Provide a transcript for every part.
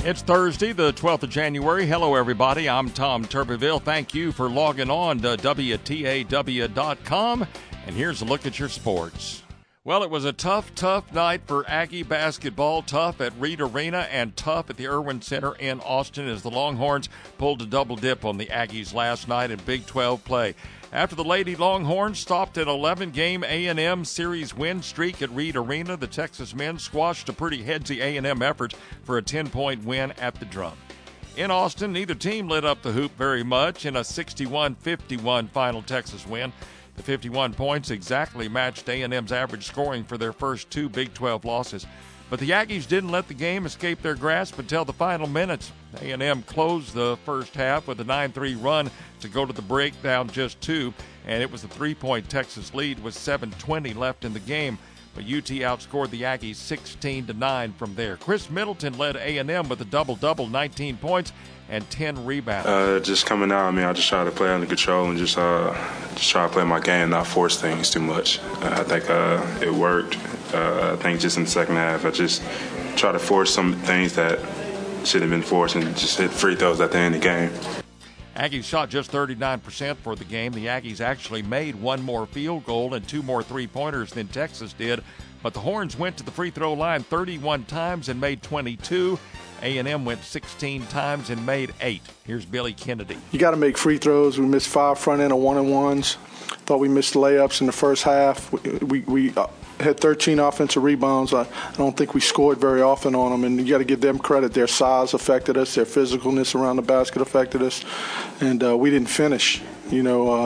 It's Thursday, the 12th of January. Hello, everybody. I'm Tom Turbeville. Thank you for logging on to WTAW.com. And here's a look at your sports. Well, it was a tough night for Aggie basketball. Tough at Reed Arena and tough at the Irwin Center in Austin as the Longhorns pulled a double dip on the Aggies last night in Big 12 play. After the Lady Longhorns stopped an 11-game A&M series win streak at Reed Arena, the Texas men squashed a pretty headsy A&M effort for a 10-point win at the Drum. In Austin, neither team lit up the hoop very much in a 61-51 final Texas win. The 51 points exactly matched A&M's average scoring for their first two Big 12 losses. But the Aggies didn't let the game escape their grasp until the final minutes. A&M closed the first half with a 9-3 run to go to the break down just two, and it was a 3-point Texas lead with 7:20 left in the game. But UT outscored the Aggies 16-9 from there. Chris Middleton led A&M with a double-double, 19 points and 10 rebounds. Just coming out, I just try to play under control and just try to play my game, not force things too much. I think it worked. I think just in the second half, I just try to force some things that should have been forced and just hit free throws at the end of the game. Aggies shot just 39% for the game. The Aggies actually made one more field goal and two more three-pointers than Texas did. But the Horns went to the free throw line 31 times and made 22. A&M went 16 times and made 8. Here's Billy Kennedy. You got to make free throws. We missed 5 front-end of one-and-ones. Thought we missed layups in the first half. We had 13 offensive rebounds. I don't think we scored very often on them, and you got to give them credit. Their size affected us. Their physicalness around the basket affected us, and we didn't finish. They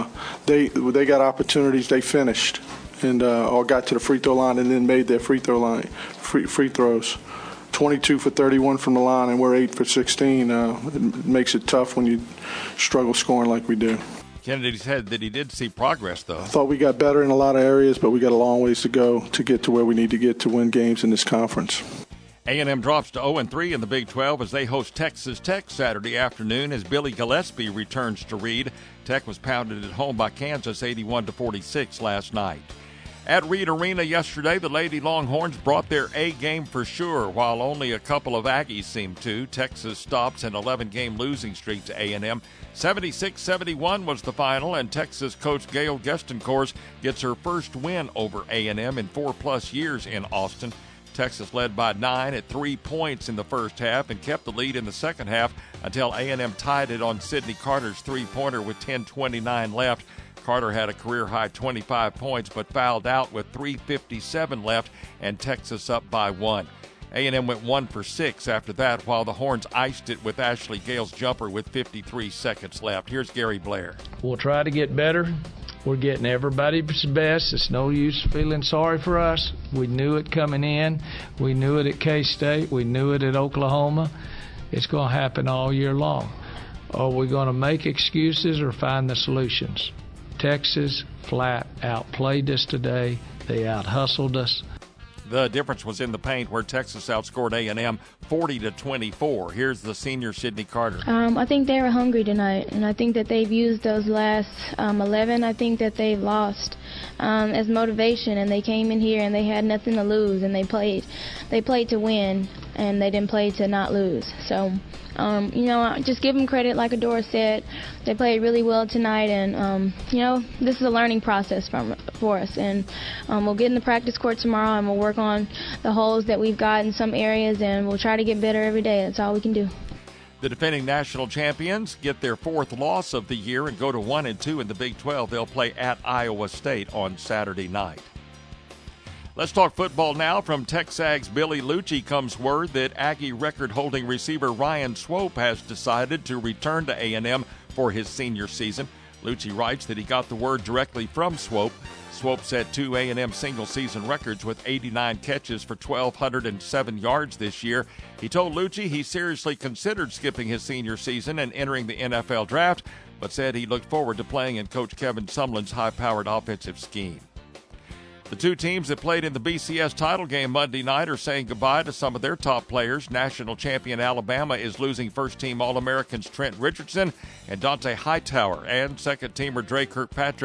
got opportunities. They finished, and or got to the free throw line and then made their free throws. 22 for 31 from the line, and we're 8 for 16. It makes it tough when you struggle scoring like we do. Kennedy said that he did see progress, though. I thought we got better in a lot of areas, but we got a long ways to go to get to where we need to get to win games in this conference. A&M drops to 0-3 in the Big 12 as they host Texas Tech Saturday afternoon as Billy Gillespie returns to Reed. Tech was pounded at home by Kansas 81-46 last night. At Reed Arena yesterday, the Lady Longhorns brought their A game for sure, while only a couple of Aggies seemed to. Texas stops an 11-game losing streak to A&M. 76-71 was the final, and Texas coach Gail Gestenkors gets her first win over A&M in 4+ years in Austin. Texas led by 9 at 3 points in the first half and kept the lead in the second half until A&M tied it on Sydney Carter's three-pointer with 10:29 left. Carter had a career-high 25 points but fouled out with 3:57 left and Texas up by 1. A&M went 1 for 6 after that, while the Horns iced it with Ashley Gale's jumper with 53 seconds left. Here's Gary Blair. We'll try to get better. We're getting everybody's best. It's no use feeling sorry for us. We knew it coming in. We knew it at K-State. We knew it at Oklahoma. It's going to happen all year long. Are we going to make excuses or find the solutions? Texas flat outplayed us today. They out-hustled us. The difference was in the paint, where Texas outscored A&M 40-24. Here's the senior Sydney Carter. I think they were hungry tonight, and I think that they've used those last 11. I think that they've lost as motivation, and they came in here and they had nothing to lose, and they played to win, and they didn't play to not lose. So, just give them credit, like Adora said. They played really well tonight, and this is a learning process for us, and we'll get in the practice court tomorrow, and we'll work on the holes that we've got in some areas, and we'll try to get better every day. That's all we can do. The defending national champions get their 4th loss of the year and go to 1-2 in the Big 12. They'll play at Iowa State on Saturday night. Let's talk football now. From Texag's Billy Lucci comes word that Aggie record-holding receiver Ryan Swope has decided to return to A&M for his senior season. Lucci writes that he got the word directly from Swope. Swope set 2 A&M single-season records with 89 catches for 1,207 yards this year. He told Lucci he seriously considered skipping his senior season and entering the NFL draft, but said he looked forward to playing in Coach Kevin Sumlin's high-powered offensive scheme. The two teams that played in the BCS title game Monday night are saying goodbye to some of their top players. National champion Alabama is losing first-team All-Americans Trent Richardson and Dante Hightower, and second-teamer Dre Kirkpatrick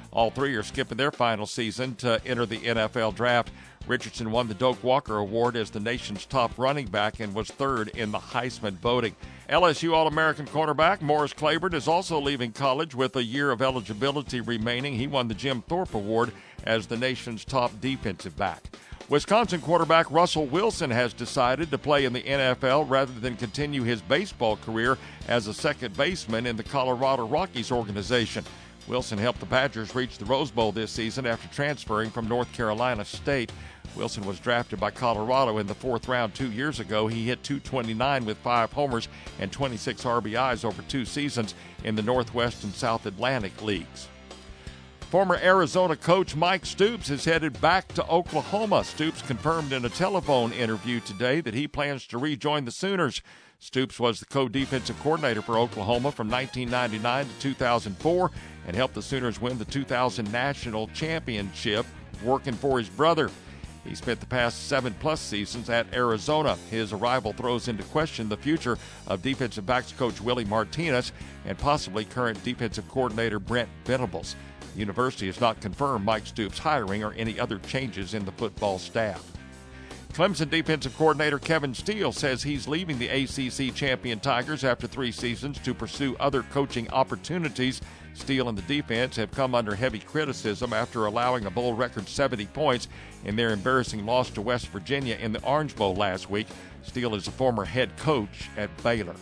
All three are skipping their final season to enter the NFL draft. Richardson won the Doak Walker Award as the nation's top running back and was third in the Heisman voting. LSU All-American cornerback Morris Claiborne is also leaving college with a year of eligibility remaining. He won the Jim Thorpe Award as the nation's top defensive back. Wisconsin quarterback Russell Wilson has decided to play in the NFL rather than continue his baseball career as a second baseman in the Colorado Rockies organization. Wilson helped the Badgers reach the Rose Bowl this season after transferring from North Carolina State. Wilson was drafted by Colorado in the fourth round 2 years ago. He hit .229 with 5 homers and 26 RBIs over 2 seasons in the Northwest and South Atlantic leagues. Former Arizona coach Mike Stoops is headed back to Oklahoma. Stoops confirmed in a telephone interview today that he plans to rejoin the Sooners. Stoops was the co-defensive coordinator for Oklahoma from 1999 to 2004 and helped the Sooners win the 2000 national championship, working for his brother. He spent the past 7+ seasons at Arizona. His arrival throws into question the future of defensive backs coach Willie Martinez and possibly current defensive coordinator Brent Venables. The university has not confirmed Mike Stoops' hiring or any other changes in the football staff. Clemson defensive coordinator Kevin Steele says he's leaving the ACC champion Tigers after 3 seasons to pursue other coaching opportunities. Steele and the defense have come under heavy criticism after allowing a bowl record 70 points in their embarrassing loss to West Virginia in the Orange Bowl last week. Steele is a former head coach at Baylor.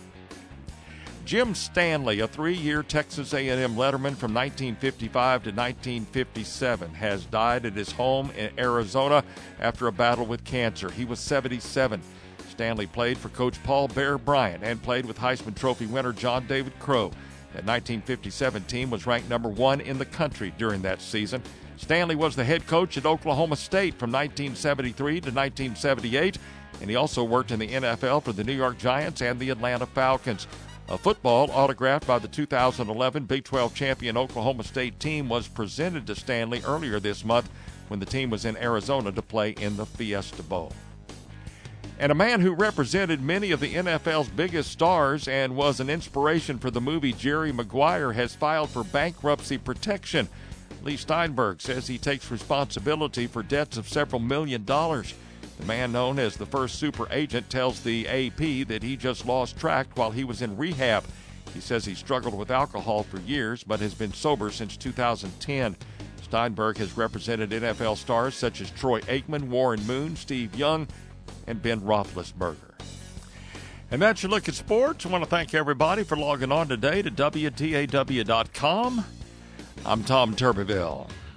Jim Stanley, a 3-year Texas A&M letterman from 1955 to 1957, has died at his home in Arizona after a battle with cancer. He was 77. Stanley played for Coach Paul Bear Bryant and played with Heisman Trophy winner John David Crow. That 1957 team was ranked number 1 in the country during that season. Stanley was the head coach at Oklahoma State from 1973 to 1978, and he also worked in the NFL for the New York Giants and the Atlanta Falcons. A football autographed by the 2011 Big 12 champion Oklahoma State team was presented to Stanley earlier this month when the team was in Arizona to play in the Fiesta Bowl. And a man who represented many of the NFL's biggest stars and was an inspiration for the movie Jerry Maguire has filed for bankruptcy protection. Lee Steinberg says he takes responsibility for debts of several $1 million. The man known as the first super agent tells the AP that he just lost track while he was in rehab. He says he struggled with alcohol for years but has been sober since 2010. Steinberg has represented NFL stars such as Troy Aikman, Warren Moon, Steve Young, and Ben Roethlisberger. And that's your look at sports. I want to thank everybody for logging on today to WTAW.com. I'm Tom Turbeville.